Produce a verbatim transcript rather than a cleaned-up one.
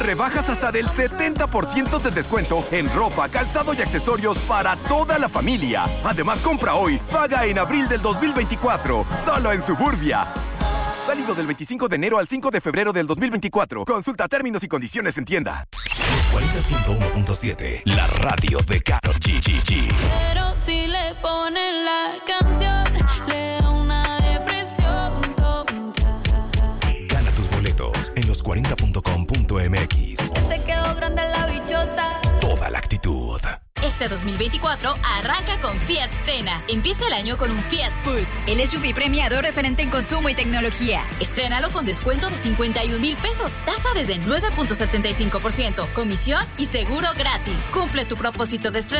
Rebajas hasta del setenta por ciento de descuento en ropa, calzado y accesorios para toda la familia. Además, compra hoy, paga en abril del dos mil veinticuatro, solo en Suburbia. Válido del veinticinco de enero al cinco de febrero del dos mil veinticuatro. Consulta términos y condiciones en tienda. Los cuarenta punto uno punto siete, la radio de Karol G. G, G. Pero si le ponen la canción, le da una depresión tonta. Gana tus boletos en los cuarenta punto com punto m x. Te quedó grande la bichota. Toda la actitud. Este dos mil veinticuatro arranca con Fiat Cena. Empieza el año con un Fiat Pulse, el S U V premiado referente en consumo y tecnología. Estrénalo con descuento de cincuenta y un mil pesos, tasa desde nueve punto setenta y cinco por ciento, comisión y seguro gratis. Cumple tu propósito de estrenar